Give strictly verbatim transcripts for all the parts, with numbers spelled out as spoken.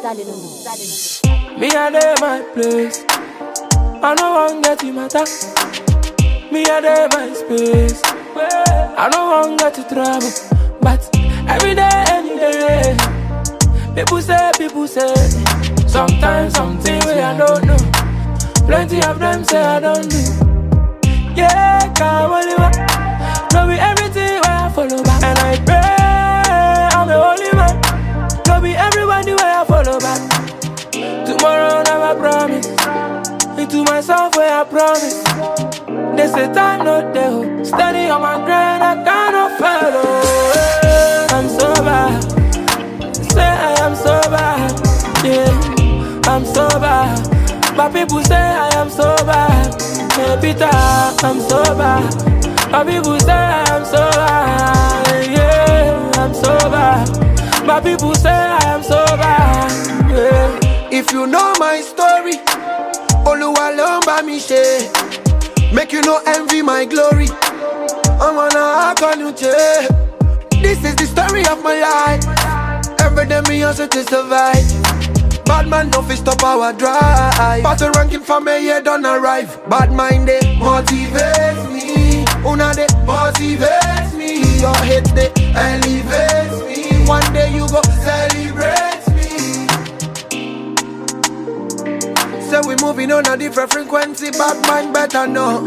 Me a day my place. I no want get you matter. Me a day my space. I no want get you trouble. But every day, any day, people say, people say. Sometimes something way I don't know. Plenty of them say I don't do. Yeah, come on, no be everything where I follow back. And I pray I'm the only man. No be everybody where I follow back. Tomorrow never promise. Into myself where I promise. They say time not there. Steady on my grind, I cannot follow. I'm so bad. Say I am so bad. Yeah, I'm so bad. But people say I am so bad. Hey Peter, I'm so bad. But people say I am so bad. Yeah, I'm so bad. But people say I am so bad. Yeah. If you know my story, Oluwa lomba mi she. Make you no envy my glory. I'm on a akanuche. This is the story of my life. Every day me hustle to survive. Bad man no fit stop our drive. Battle ranking for me yeah don't arrive. Bad mind they motivate me. Una they motivate me. Your hate they elevate me. One day you go celebrate me. So we moving on a different frequency. Bad mind better know.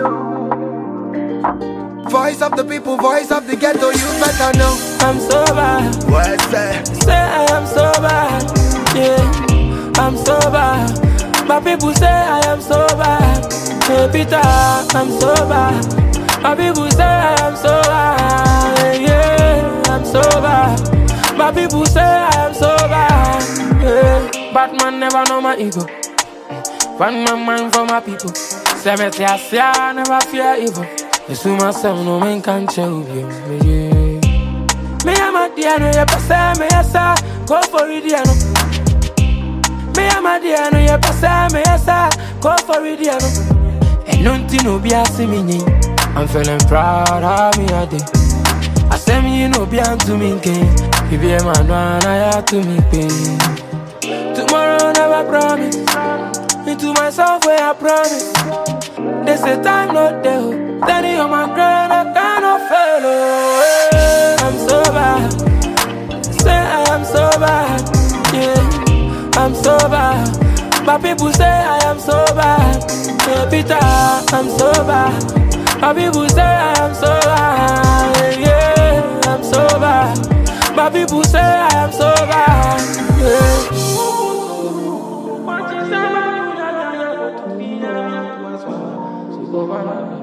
Voice of the people, voice of the ghetto, you better know. I'm so bad. What's that? Say I am so bad. Yeah, I'm so bad. But people say I am so bad. Hey Peter, I'm so bad. But people say I am so bad. Yeah, I'm so bad. But people say I am so bad. Yeah. Batman never know my ego. One my mind for my people. Say me say I say I never fear evil. It's to myself no man can tell you. Me am a dear no you pass me yes go for it dear no. Me am a dear no you pass me yes go for it dear no. And nothing no be asking me. I'm feeling proud of me a day. I say me you know be to me again. You be a man one I have to me pain. Tomorrow never promise. Into myself where I promise. They say time not there. Steady on my grind, I cannot follow. I'm so bad. Say I am so bad. Yeah, I'm so bad. But people say I am so bad. Hey Peter, I'm so bad. But people say I am so bad. Yeah, I'm so bad. But people say I am so bad. Yeah.